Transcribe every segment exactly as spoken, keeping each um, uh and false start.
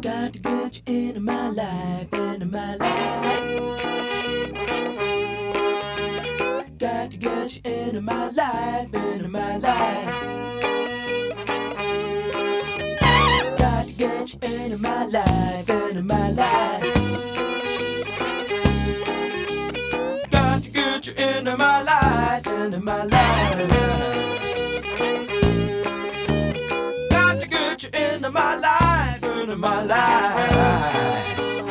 Got to get you into my life, into my life. Got to get you into my life, into my life. Got to get you into my life, into my life. Got to get you into my life, into my life. Got to get you into my life, into my life.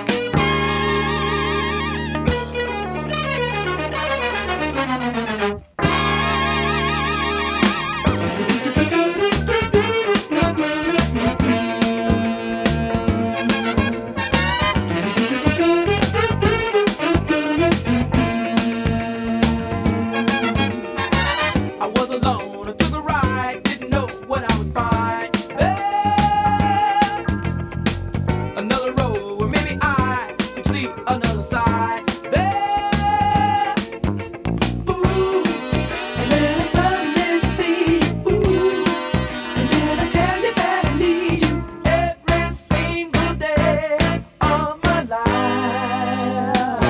I was alone, I took a ride, didn't know what I would find there. Another road where maybe I could see another side there. Ooh, and then I suddenly see, ooh, and then I tell you that I need you every single day of my life.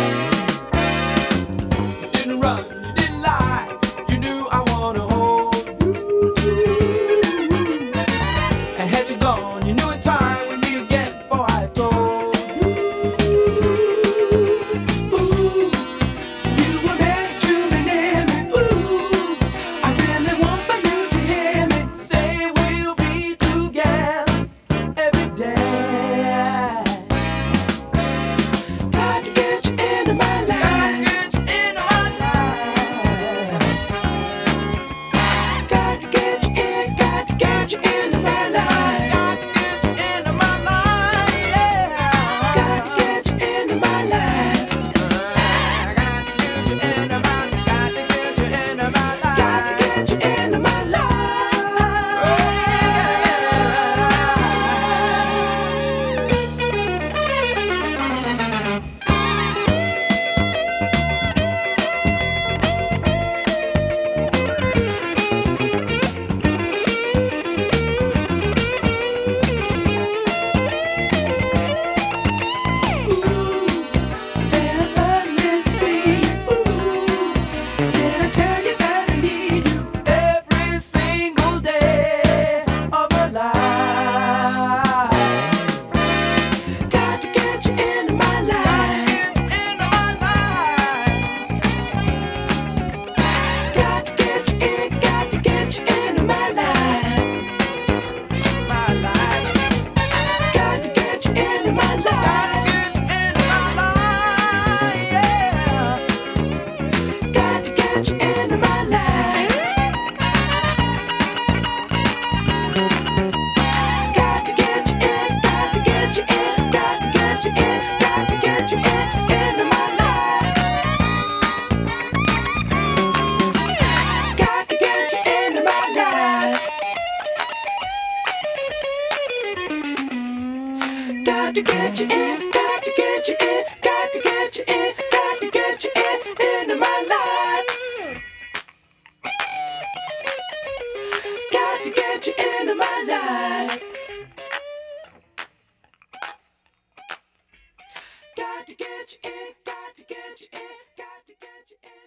You didn't run, you didn't lie, you knew I wanna hold you. And had you gone, you knew in time we'd meet again before I told you. Ooh, you were meant to be near me. Ooh, I really want for you to hear me say we'll be together every day. Got to get you into my life. Got to get you in, got to get you into my life. Got to get you into my life. Got to get you into my life. Got to get you into my life. Got to get you into my life. Then I suddenly see, ooh, did I tell you that I need you every single day of my life? Got to get you into my life. Got to get you in, got to get you into my life. My life. Got to get you into my life. Got to get you into my life. Got to get you in, got to get you in, got to get you in, got to get you in, into my life. Got to get you into my life. Got to get you in, got to get you in, got to get you in, got to get you in, into my life. Got to get you into my life. Got to get you in, got to get you in, got to get you in.